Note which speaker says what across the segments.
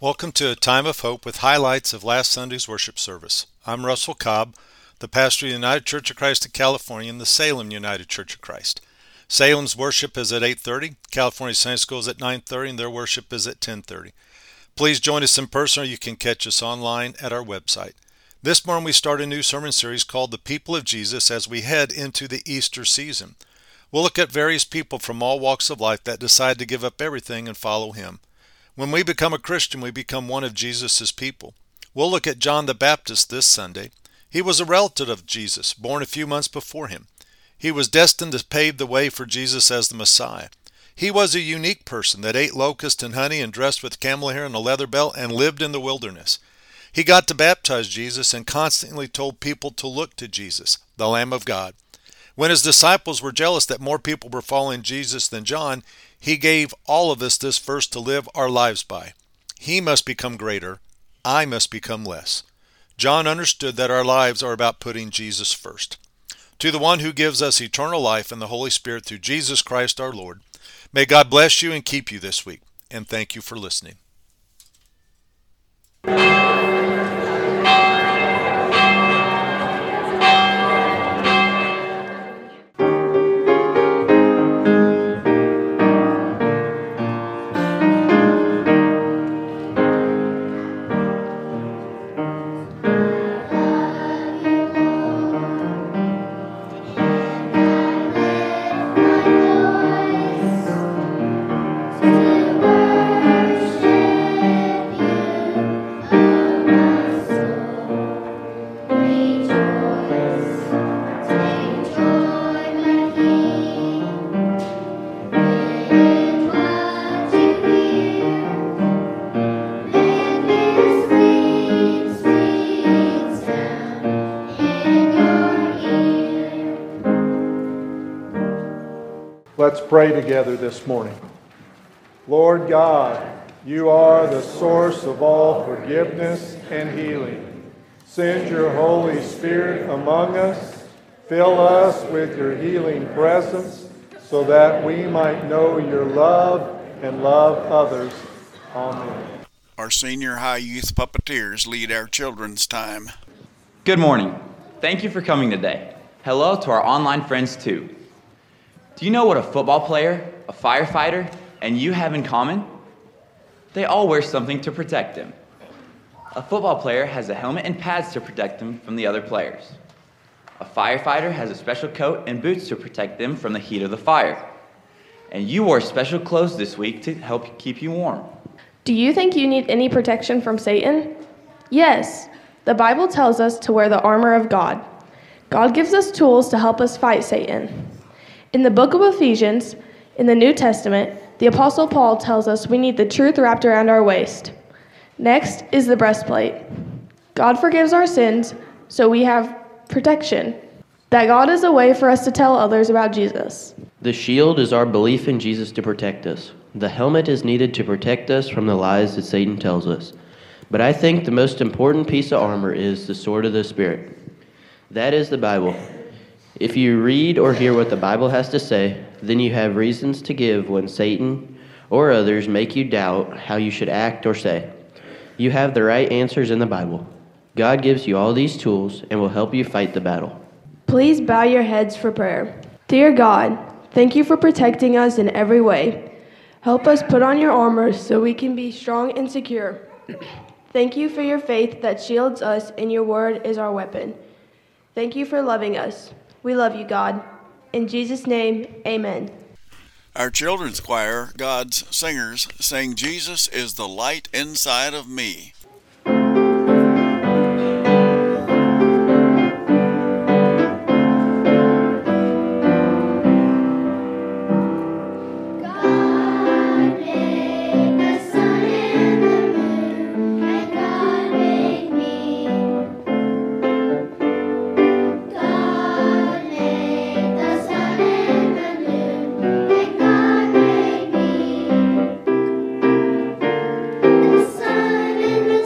Speaker 1: Welcome to a time of hope with highlights of last Sunday's worship service. I'm Russell Cobb, the pastor of the United Church of Christ of California and the Salem United Church of Christ. Salem's worship is at 8:30, California Sunday School is at 9:30, and their worship is at 10:30. Please join us in person or you can catch us online at our website. This morning we start a new sermon series called The People of Jesus as we head into the Easter season. We'll look at various people from all walks of life that decide to give up everything and follow Him. When we become a Christian, we become one of Jesus' people. We'll look at John the Baptist this Sunday. He was a relative of Jesus, born a few months before him. He was destined to pave the way for Jesus as the Messiah. He was a unique person that ate locusts and honey and dressed with camel hair and a leather belt and lived in the wilderness. He got to baptize Jesus and constantly told people to look to Jesus, the Lamb of God. When his disciples were jealous that more people were following Jesus than John, he gave all of us this verse to live our lives by. He must become greater, I must become less. John understood that our lives are about putting Jesus first. To the one who gives us eternal life and the Holy Spirit through Jesus Christ our Lord, may God bless you and keep you this week, and thank you for listening.
Speaker 2: Let's pray together this morning. Lord God, you are the source of all forgiveness and healing. Send your Holy Spirit among us. Fill us with your healing presence so that we might know your love and love others. Amen.
Speaker 3: Our senior high youth puppeteers lead our children's time.
Speaker 4: Good morning. Thank you for coming today. Hello to our online friends too. Do you know what a football player, a firefighter, and you have in common? They all wear something to protect them. A football player has a helmet and pads to protect them from the other players. A firefighter has a special coat and boots to protect them from the heat of the fire. And you wore special clothes this week to help keep you warm.
Speaker 5: Do you think you need any protection from Satan? Yes. The Bible tells us to wear the armor of God. God gives us tools to help us fight Satan. In the book of Ephesians, in the New Testament, the Apostle Paul tells us we need the truth wrapped around our waist. Next is the breastplate. God forgives our sins, so we have protection. That God is a way for us to tell others about Jesus.
Speaker 6: The shield is our belief in Jesus to protect us. The helmet is needed to protect us from the lies that Satan tells us. But I think the most important piece of armor is the sword of the Spirit. That is the Bible. If you read or hear what the Bible has to say, then you have reasons to give when Satan or others make you doubt how you should act or say. You have the right answers in the Bible. God gives you all these tools and will help you fight the battle.
Speaker 5: Please bow your heads for prayer. Dear God, thank you for protecting us in every way. Help us put on your armor so we can be strong and secure. Thank you for your faith that shields us and your word is our weapon. Thank you for loving us. We love you, God. In Jesus' name, amen.
Speaker 3: Our children's choir, God's Singers, sang Jesus is the light inside of me.
Speaker 7: The sun and the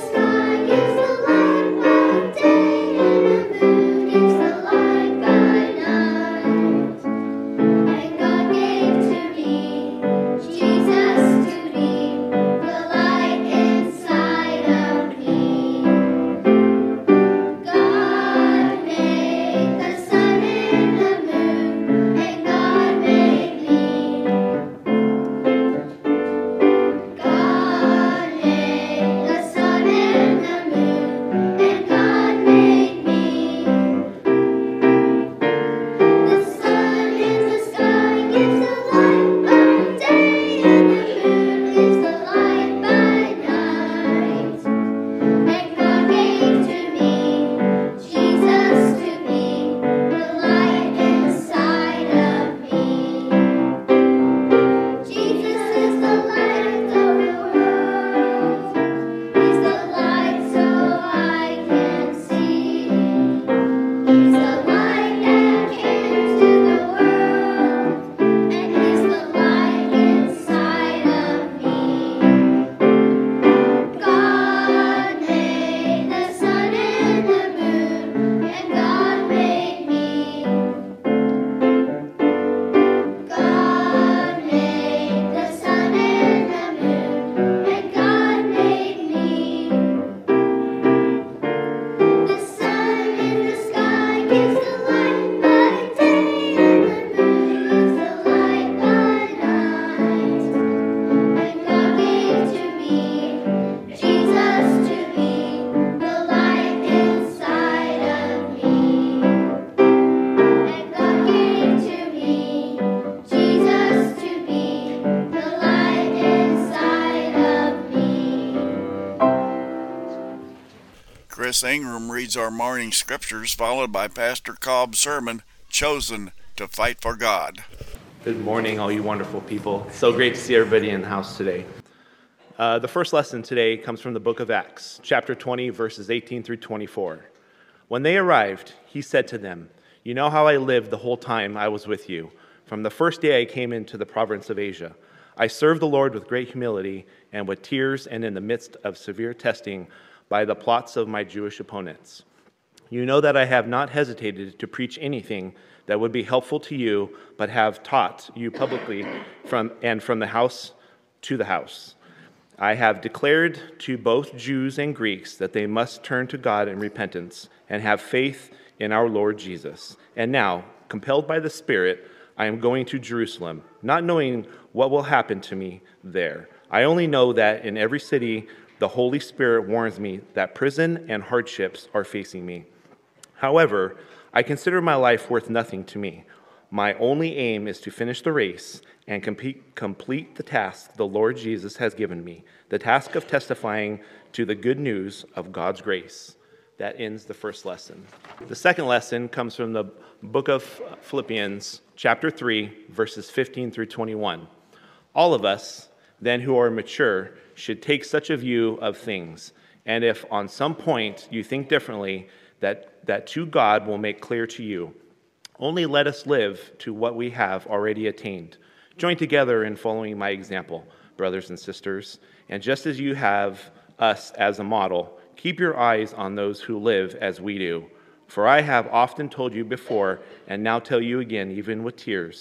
Speaker 3: Chris Ingram reads our morning scriptures, followed by Pastor Cobb's sermon, Chosen to Fight for God.
Speaker 7: Good morning, all you wonderful people. So great to see everybody in the house today. The first lesson today comes from the book of Acts, chapter 20, verses 18 through 24. When they arrived, he said to them, "You know how I lived the whole time I was with you, from the first day I came into the province of Asia. I served the Lord with great humility and with tears and in the midst of severe testing by the plots of my Jewish opponents. You know that I have not hesitated to preach anything that would be helpful to you, but have taught you publicly from the house to the house. I have declared to both Jews and Greeks that they must turn to God in repentance and have faith in our Lord Jesus. And now, compelled by the Spirit, I am going to Jerusalem, not knowing what will happen to me there. I only know that in every city the Holy Spirit warns me that prison and hardships are facing me. However, I consider my life worth nothing to me. My only aim is to finish the race and complete the task the Lord Jesus has given me, the task of testifying to the good news of God's grace." That ends the first lesson. The second lesson comes from the book of Philippians, chapter 3, verses 15 through 21. All of us, then, who are mature, should take such a view of things. And if on some point you think differently, that too God will make clear to you. Only let us live to what we have already attained. Join together in following my example, brothers and sisters. And just as you have us as a model, keep your eyes on those who live as we do. For I have often told you before, and now tell you again, even with tears,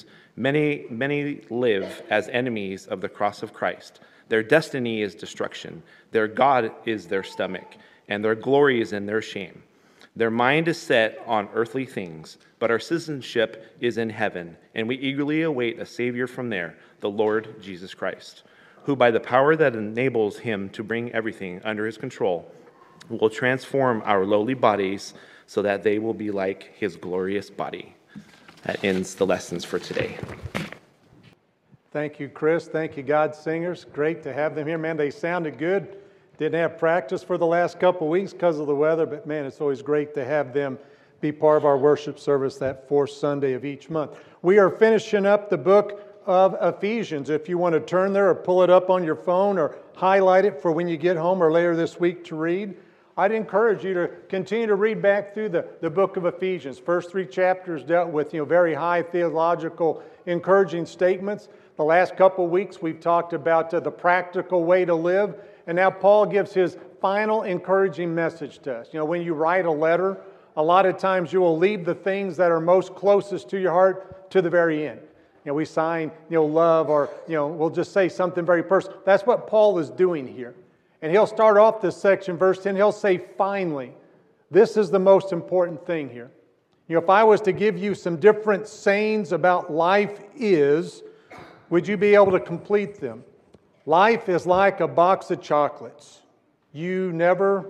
Speaker 7: many live as enemies of the cross of Christ. Their destiny is destruction. Their God is their stomach, and their glory is in their shame. Their mind is set on earthly things, but our citizenship is in heaven, and we eagerly await a Savior from there, the Lord Jesus Christ, who by the power that enables him to bring everything under his control will transform our lowly bodies so that they will be like his glorious body. That ends the lessons for today.
Speaker 2: Thank you, Chris. Thank you, God Singers. Great to have them here. Man, they sounded good. Didn't have practice for the last couple of weeks because of the weather, but man, it's always great to have them be part of our worship service that fourth Sunday of each month. We are finishing up the book of Ephesians. If you want to turn there or pull it up on your phone or highlight it for when you get home or later this week to read, I'd encourage you to continue to read back through the book of Ephesians. First three chapters dealt with very high theological encouraging statements. The last couple of weeks we've talked about the practical way to live. And now Paul gives his final encouraging message to us. When you write a letter, a lot of times you will leave the things that are most closest to your heart to the very end. We sign, love, or, we'll just say something very personal. That's what Paul is doing here. And he'll start off this section, verse 10, he'll say, finally, this is the most important thing here. If I was to give you some different sayings about life would you be able to complete them? Life is like a box of chocolates. You never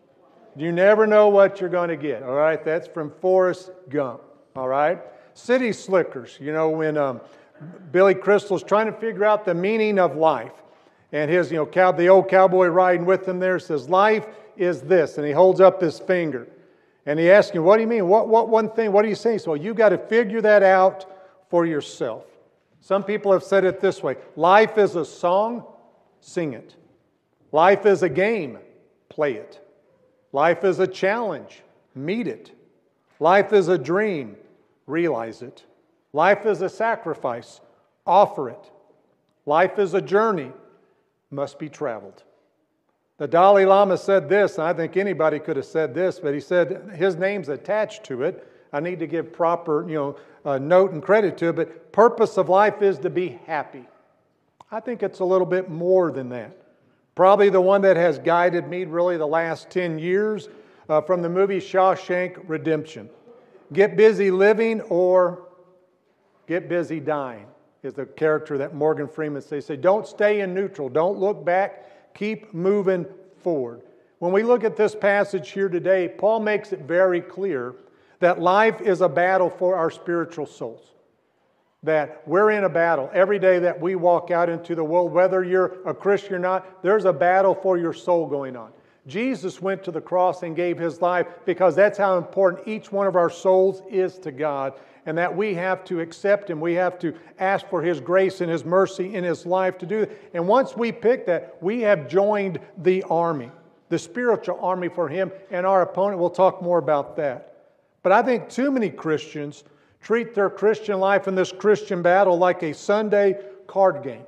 Speaker 2: know what you're going to get. All right, that's from Forrest Gump. All right, City Slickers. When Billy Crystal's trying to figure out the meaning of life, and his the old cowboy riding with him there says, "Life is this," and he holds up his finger, and he asks him, "What do you mean? What one thing? What are you saying?" So you got to figure that out for yourself. Some people have said it this way: life is a song, sing it. Life is a game, play it. Life is a challenge, meet it. Life is a dream, realize it. Life is a sacrifice, offer it. Life is a journey, must be traveled. The Dalai Lama said this, and I think anybody could have said this, but he said his name's attached to it. I need to give proper, note and credit to it, but purpose of life is to be happy. I think it's a little bit more than that. Probably the one that has guided me really the last 10 years from the movie Shawshank Redemption. Get busy living or get busy dying is the character that Morgan Freeman says. Say, don't stay in neutral. Don't look back. Keep moving forward. When we look at this passage here today, Paul makes it very clear that life is a battle for our spiritual souls. That we're in a battle. Every day that we walk out into the world, whether you're a Christian or not, there's a battle for your soul going on. Jesus went to the cross and gave His life because that's how important each one of our souls is to God, and that we have to accept Him. We have to ask for His grace and His mercy in His life to do it. And once we pick that, we have joined the army, the spiritual army for Him and our opponent. We'll talk more about that. But I think too many Christians treat their Christian life and this Christian battle like a Sunday card game.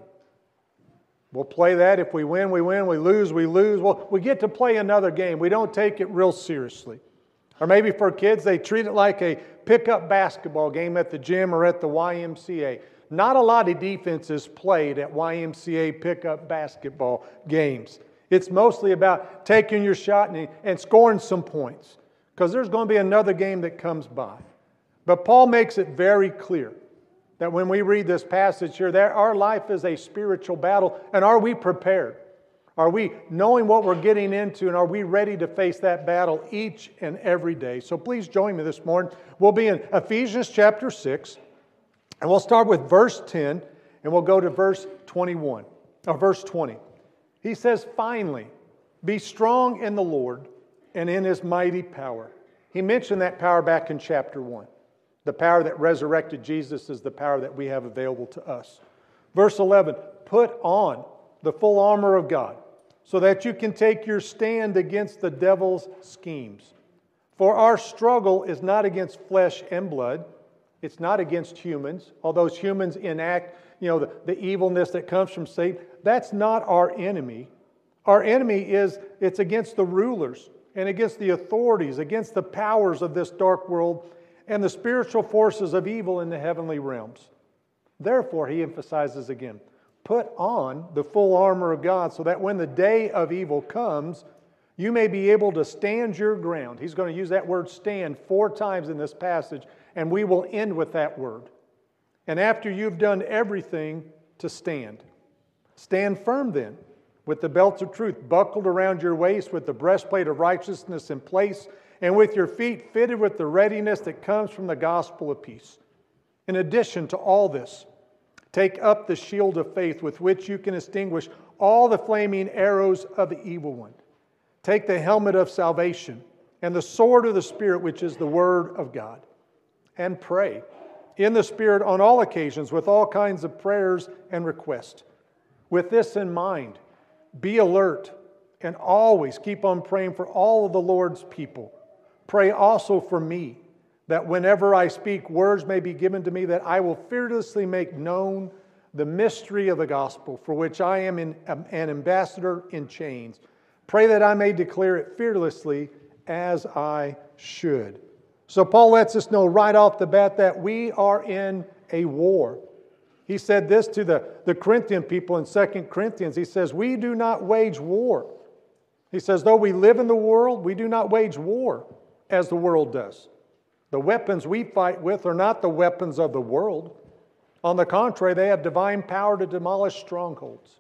Speaker 2: We'll play that. If we win, we win. We lose, we lose. Well, we get to play another game. We don't take it real seriously. Or maybe for kids, they treat it like a pickup basketball game at the gym or at the YMCA. Not a lot of defense is played at YMCA pickup basketball games. It's mostly about taking your shot and scoring some points, because there's going to be another game that comes by. But Paul makes it very clear that when we read this passage here, that our life is a spiritual battle. And are we prepared? Are we knowing what we're getting into, and are we ready to face that battle each and every day? So please join me this morning. We'll be in Ephesians chapter 6, and we'll start with verse 10, and we'll go to verse 21, or verse 20. He says, "Finally, be strong in the Lord and in His mighty power." He mentioned that power back in chapter 1. The power that resurrected Jesus is the power that we have available to us. Verse 11, "Put on the full armor of God, so that you can take your stand against the devil's schemes. For our struggle is not against flesh and blood." It's not against humans, although humans enact, the evilness that comes from Satan. That's not our enemy. Our enemy it's against the rulers and against the authorities, against the powers of this dark world and the spiritual forces of evil in the heavenly realms. Therefore, he emphasizes again, put on the full armor of God so that when the day of evil comes, you may be able to stand your ground. He's going to use that word stand 4 times in this passage, and we will end with that word. And after you've done everything, to stand. Stand firm then, with the belt of truth buckled around your waist, with the breastplate of righteousness in place, and with your feet fitted with the readiness that comes from the gospel of peace. In addition to all this, take up the shield of faith with which you can extinguish all the flaming arrows of the evil one. Take the helmet of salvation and the sword of the Spirit, which is the Word of God. And pray in the Spirit on all occasions with all kinds of prayers and requests. With this in mind, be alert and always keep on praying for all of the Lord's people. Pray also for me, that whenever I speak, words may be given to me, that I will fearlessly make known the mystery of the gospel, for which I am an ambassador in chains. Pray that I may declare it fearlessly as I should. So Paul lets us know right off the bat that we are in a war. He said this to the Corinthian people in 2 Corinthians. He says, we do not wage war. He says, though we live in the world, we do not wage war as the world does. The weapons we fight with are not the weapons of the world. On the contrary, they have divine power to demolish strongholds.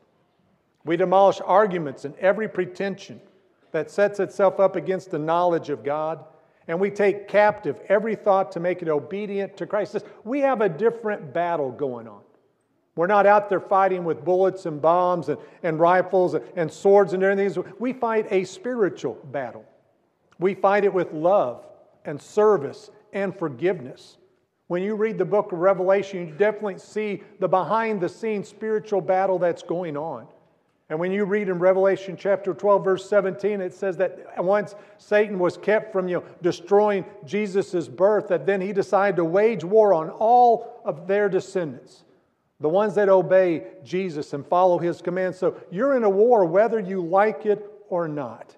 Speaker 2: We demolish arguments and every pretension that sets itself up against the knowledge of God. And we take captive every thought to make it obedient to Christ. We have a different battle going on. We're not out there fighting with bullets and bombs and rifles and swords and everything. We fight a spiritual battle. We fight it with love and service and forgiveness. When you read the book of Revelation, you definitely see the behind-the-scenes spiritual battle that's going on. And when you read in Revelation chapter 12, verse 17, it says that once Satan was kept from destroying Jesus' birth, that then he decided to wage war on all of their descendants, the ones that obey Jesus and follow His commands. So you're in a war whether you like it or not.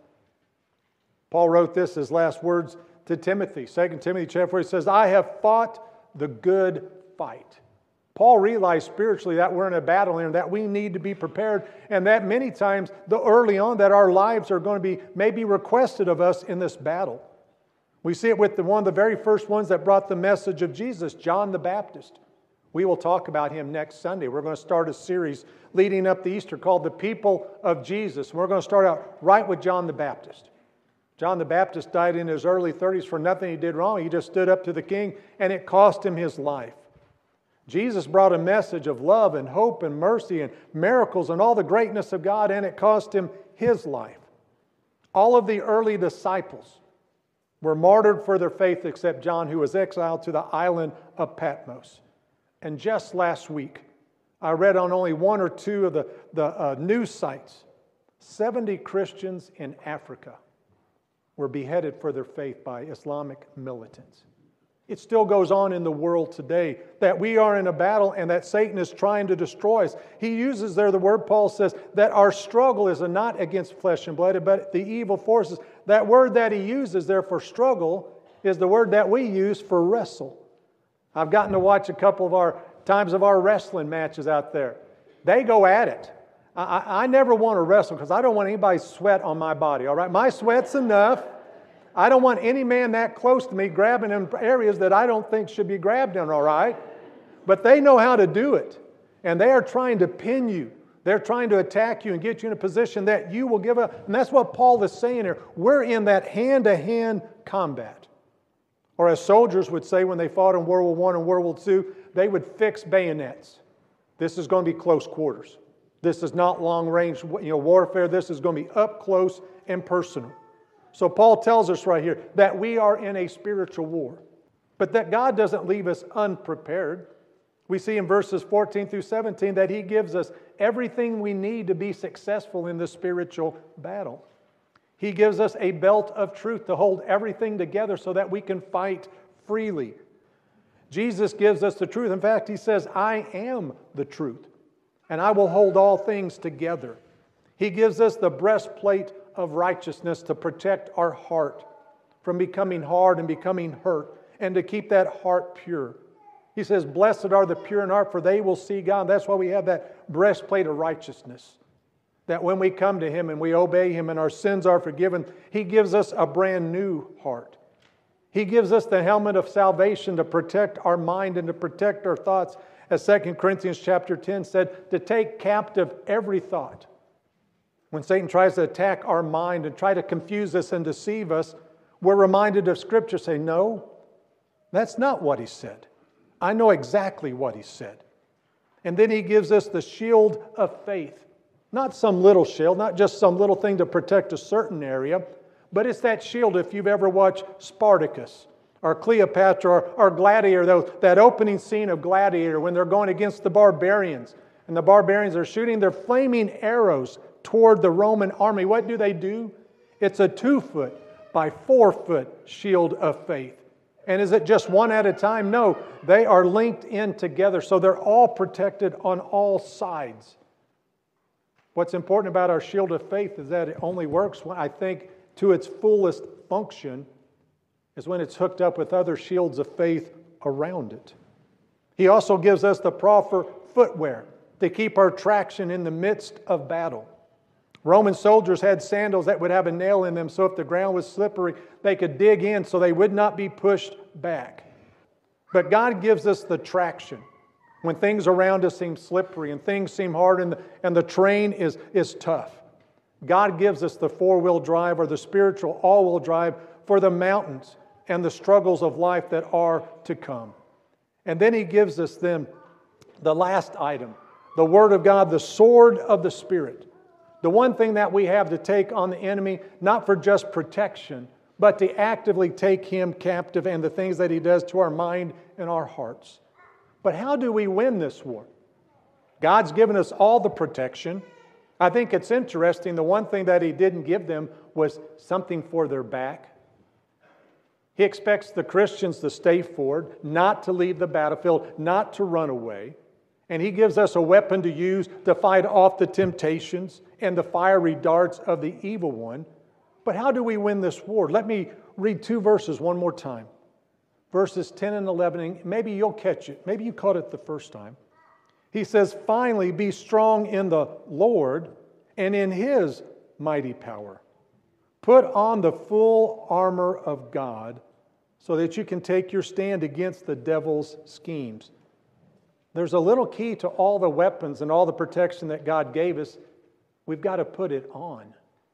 Speaker 2: Paul wrote this as last words to Timothy. 2 Timothy chapter 4, he says, I have fought the good fight. Paul realized spiritually that we're in a battle and that we need to be prepared, and that many times, early on, that our lives are going to be maybe requested of us in this battle. We see it with one of the very first ones that brought the message of Jesus, John the Baptist. We will talk about him next Sunday. We're going to start a series leading up to Easter called The People of Jesus. We're going to start out right with John the Baptist. John the Baptist died in his early 30s for nothing he did wrong. He just stood up to the king, and it cost him his life. Jesus brought a message of love and hope and mercy and miracles and all the greatness of God, and it cost him his life. All of the early disciples were martyred for their faith except John, who was exiled to the island of Patmos. And just last week, I read on only one or two of the news sites, 70 Christians in Africa were beheaded for their faith by Islamic militants. It still goes on in the world today that we are in a battle and that Satan is trying to destroy us. He uses there the word, Paul says, that our struggle is not against flesh and blood, but the evil forces. That word that he uses there for struggle is the word that we use for wrestle. I've gotten to watch a couple of our times of our wrestling matches out there. They go at it. I never want to wrestle because I don't want anybody's sweat on my body, all right? My sweat's enough. I don't want any man that close to me grabbing in areas that I don't think should be grabbed in, all right? But they know how to do it. And they are trying to pin you. They're trying to attack you and get you in a position that you will give up. And that's what Paul is saying here. We're in that hand-to-hand combat. Or as soldiers would say when they fought in World War I and World War II, they would fix bayonets. This is going to be close quarters. This is not long-range warfare. This is going to be up close and personal. So Paul tells us right here that we are in a spiritual war, but that God doesn't leave us unprepared. We see in verses 14 through 17 that He gives us everything we need to be successful in this spiritual battle. He gives us a belt of truth to hold everything together so that we can fight freely. Jesus gives us the truth. In fact, He says, I am the truth, and I will hold all things together. He gives us the breastplate of righteousness to protect our heart from becoming hard and becoming hurt, and to keep that heart pure. He says, blessed are the pure in heart, for they will see God. That's why we have that breastplate of righteousness. That when we come to Him and we obey Him and our sins are forgiven, He gives us a brand new heart. He gives us the helmet of salvation to protect our mind and to protect our thoughts. As 2 Corinthians chapter 10 said, to take captive every thought. When Satan tries to attack our mind and try to confuse us and deceive us, we're reminded of Scripture saying, no, that's not what He said. I know exactly what He said. And then He gives us the shield of faith. Not some little shield, not just some little thing to protect a certain area, but it's that shield if you've ever watched Spartacus or Cleopatra or Gladiator, that opening scene of Gladiator when they're going against the barbarians. And the barbarians are shooting their flaming arrows toward the Roman army. What do? It's a 2-foot by 4-foot shield of faith. And is it just one at a time? No, they are linked in together, so they're all protected on all sides. What's important about our shield of faith is that it only works, when I think, to its fullest function, is when it's hooked up with other shields of faith around it. He also gives us the proper footwear to keep our traction in the midst of battle. Roman soldiers had sandals that would have a nail in them, so if the ground was slippery, they could dig in so they would not be pushed back. But God gives us the traction when things around us seem slippery and things seem hard and the terrain is tough. God gives us the 4-wheel drive or the spiritual all-wheel drive for the mountains and the struggles of life that are to come. And then He gives us then the last item, the Word of God, the sword of the Spirit. The one thing that we have to take on the enemy, not for just protection, but to actively take him captive and the things that he does to our mind and our hearts. But how do we win this war? God's given us all the protection. I think it's interesting, the one thing that He didn't give them was something for their back. He expects the Christians to stay forward, not to leave the battlefield, not to run away. And He gives us a weapon to use to fight off the temptations and the fiery darts of the evil one. But how do we win this war? Let me read 2 verses one more time. Verses 10 and 11, and maybe you'll catch it. Maybe you caught it the first time. He says, finally, be strong in the Lord and in His mighty power. Put on the full armor of God so that you can take your stand against the devil's schemes. There's a little key to all the weapons and all the protection that God gave us. We've got to put it on.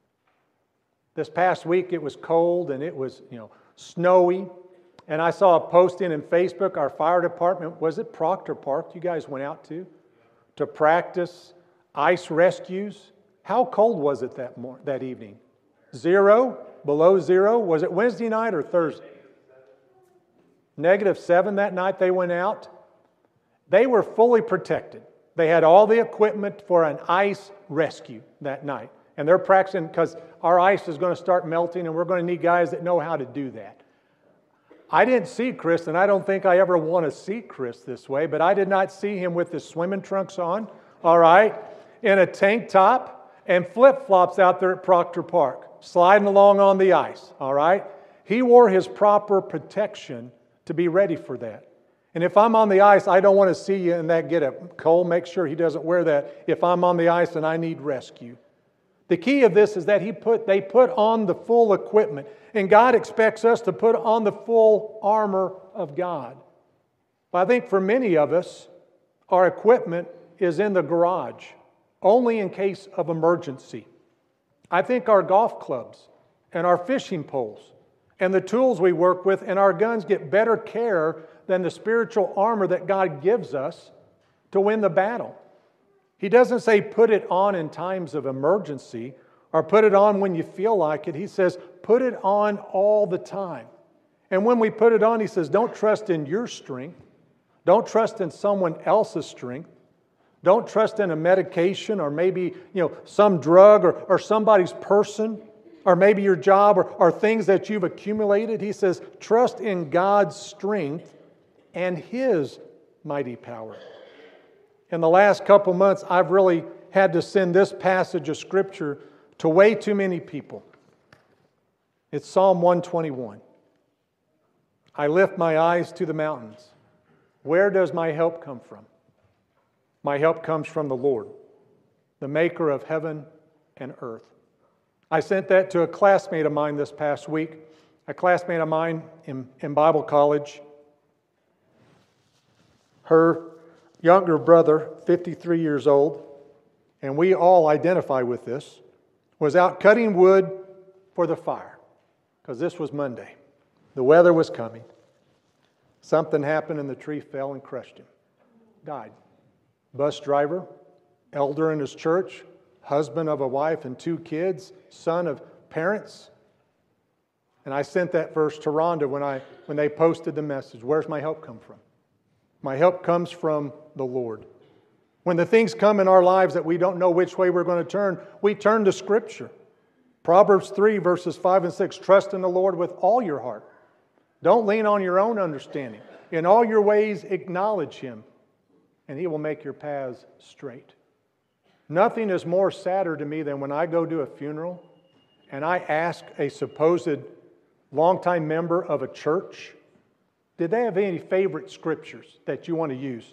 Speaker 2: This past week it was cold and it was, snowy. And I saw a posting in Facebook, our fire department, was it Proctor Park you guys went out to practice ice rescues? How cold was it that evening? 0, below 0. Was it Wednesday night or Thursday? -7 that night they went out. They were fully protected. They had all the equipment for an ice rescue that night. And they're practicing because our ice is going to start melting and we're going to need guys that know how to do that. I didn't see Chris, and I don't think I ever want to see Chris this way, but I did not see him with his swimming trunks on, all right, in a tank top and flip-flops out there at Proctor Park, sliding along on the ice, all right? He wore his proper protection to be ready for that. And if I'm on the ice, I don't want to see you in that get-up. Cole, make sure he doesn't wear that if I'm on the ice and I need rescue. The key of this is that they put on the full equipment. And God expects us to put on the full armor of God. But I think for many of us, our equipment is in the garage, only in case of emergency. I think our golf clubs and our fishing poles and the tools we work with and our guns get better care than the spiritual armor that God gives us to win the battle. He doesn't say put it on in times of emergency or put it on when you feel like it. He says put it on all the time. And when we put it on, he says don't trust in your strength. Don't trust in someone else's strength. Don't trust in a medication or maybe some drug or somebody's person or maybe your job or things that you've accumulated. He says trust in God's strength and His mighty power. In the last couple months, I've really had to send this passage of Scripture to way too many people. It's Psalm 121. I lift my eyes to the mountains. Where does my help come from? My help comes from the Lord, the maker of heaven and earth. I sent that to a classmate of mine this past week, a classmate of mine in Bible college. Her younger brother, 53 years old, and we all identify with this, was out cutting wood for the fire, because this was Monday. The weather was coming. Something happened and the tree fell and crushed him. Died. Bus driver, elder in his church, husband of a wife and 2 kids, son of parents. And I sent that verse to Rhonda when they posted the message. Where's my help come from? My help comes from the Lord. When the things come in our lives that we don't know which way we're going to turn, we turn to Scripture. Proverbs 3, verses 5 and 6, trust in the Lord with all your heart. Don't lean on your own understanding. In all your ways, acknowledge Him, and He will make your paths straight. Nothing is more sadder to me than when I go to a funeral and I ask a supposed longtime member of a church, did they have any favorite scriptures that you want to use?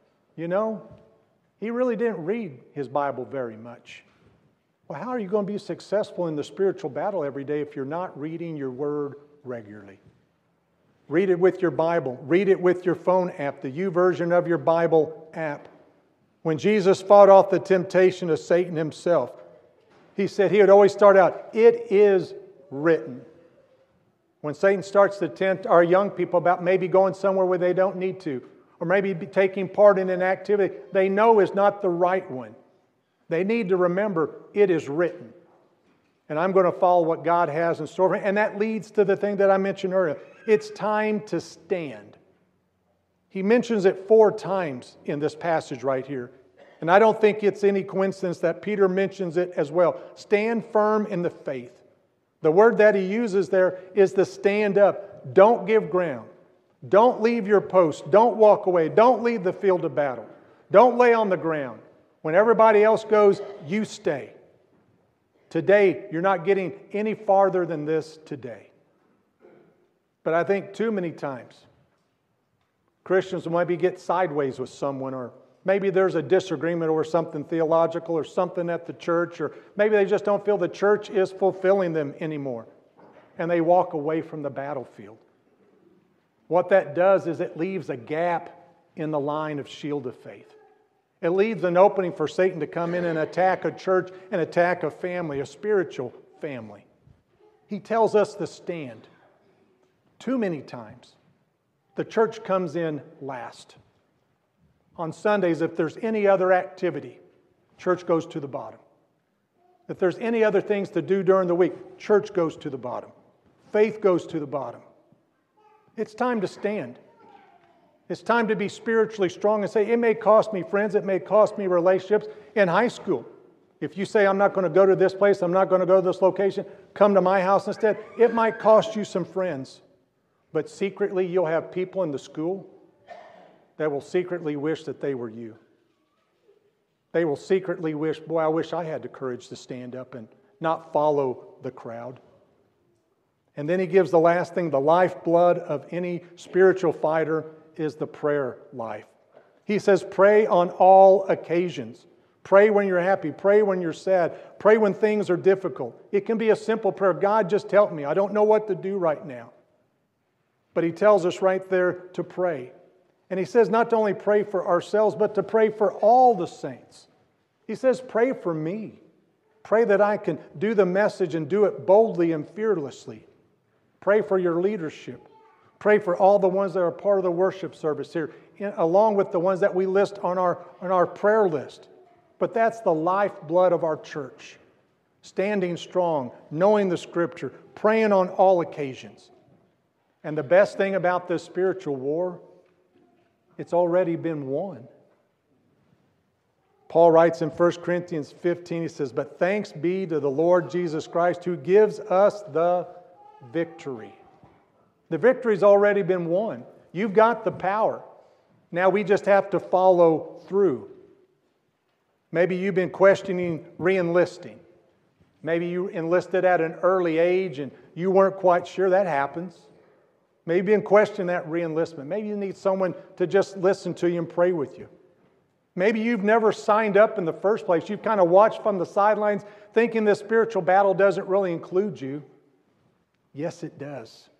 Speaker 2: He really didn't read his Bible very much. Well, how are you going to be successful in the spiritual battle every day if you're not reading your Word regularly? Read it with your Bible. Read it with your phone app, the YouVersion of your Bible app. When Jesus fought off the temptation of Satan himself, He said He would always start out, it is written. When Satan starts to tempt our young people about maybe going somewhere where they don't need to, or maybe taking part in an activity they know is not the right one, they need to remember it is written. And I'm going to follow what God has in store for me. And that leads to the thing that I mentioned earlier. It's time to stand. He mentions it 4 times in this passage right here. And I don't think it's any coincidence that Peter mentions it as well. Stand firm in the faith. The word that he uses there is to stand up. Don't give ground. Don't leave your post. Don't walk away. Don't leave the field of battle. Don't lay on the ground. When everybody else goes, you stay. Today, you're not getting any farther than this today. But I think too many times, Christians will maybe get sideways with someone, or maybe there's a disagreement over something theological or something at the church, or maybe they just don't feel the church is fulfilling them anymore, and they walk away from the battlefield. What that does is it leaves a gap in the line of shield of faith. It leaves an opening for Satan to come in and attack a church and attack a family, a spiritual family. He tells us to stand. Too many times, the church comes in last. On Sundays, if there's any other activity, church goes to the bottom. If there's any other things to do during the week, church goes to the bottom. Faith goes to the bottom. It's time to stand. It's time to be spiritually strong and say, it may cost me friends, it may cost me relationships. In high school, if you say, I'm not going to go to this place, I'm not going to go to this location, come to my house instead, it might cost you some friends. But secretly, you'll have people in the school that will secretly wish that they were you. They will secretly wish, boy, I wish I had the courage to stand up and not follow the crowd. And then he gives the last thing, the lifeblood of any spiritual fighter is the prayer life. He says, pray on all occasions. Pray when you're happy. Pray when you're sad. Pray when things are difficult. It can be a simple prayer. God, just help me. I don't know what to do right now. But he tells us right there to pray. And he says not to only pray for ourselves, but to pray for all the saints. He says, pray for me. Pray that I can do the message and do it boldly and fearlessly. Pray for your leadership. Pray for all the ones that are part of the worship service here, along with the ones that we list on our prayer list. But that's the lifeblood of our church. Standing strong, knowing the Scripture, praying on all occasions. And the best thing about this spiritual war, it's already been won. Paul writes in 1 Corinthians 15, he says, but thanks be to the Lord Jesus Christ who gives us the victory. The victory's already been won. You've got the power. Now we just have to follow through. Maybe you've been questioning re-enlisting. Maybe you enlisted at an early age and you weren't quite sure. That happens. Maybe you've been questioning that re-enlistment. Maybe you need someone to just listen to you and pray with you. Maybe you've never signed up in the first place. You've kind of watched from the sidelines thinking this spiritual battle doesn't really include you. Yes, it does.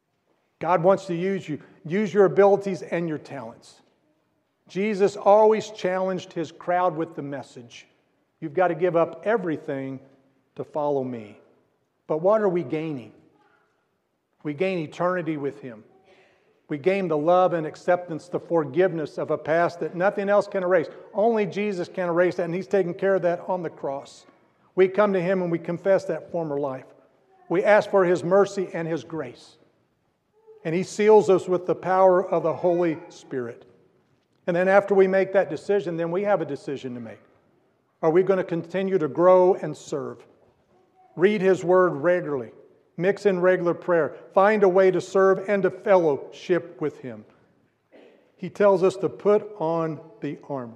Speaker 2: God wants to use you. Use your abilities and your talents. Jesus always challenged his crowd with the message. You've got to give up everything to follow me. But what are we gaining? We gain eternity with him. We gain the love and acceptance, the forgiveness of a past that nothing else can erase. Only Jesus can erase that, and he's taken care of that on the cross. We come to him and we confess that former life. We ask for his mercy and his grace. And he seals us with the power of the Holy Spirit. And then after we make that decision, then we have a decision to make. Are we going to continue to grow and serve? Read his word regularly. Mix in regular prayer. Find a way to serve and to fellowship with him. He tells us to put on the armor.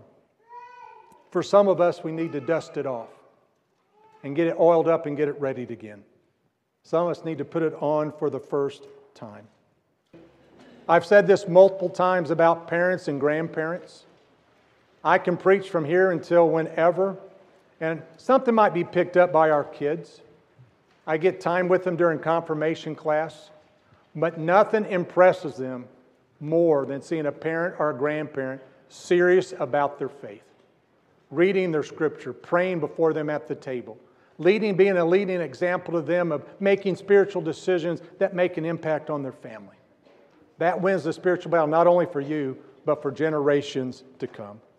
Speaker 2: For some of us, we need to dust it off and get it oiled up and get it ready again. Some of us need to put it on for the first time. I've said this multiple times about parents and grandparents. I can preach from here until whenever, and something might be picked up by our kids. I get time with them during confirmation class, but nothing impresses them more than seeing a parent or a grandparent serious about their faith, reading their scripture, praying before them at the table, being a leading example to them of making spiritual decisions that make an impact on their family. That wins the spiritual battle, not only for you, but for generations to come.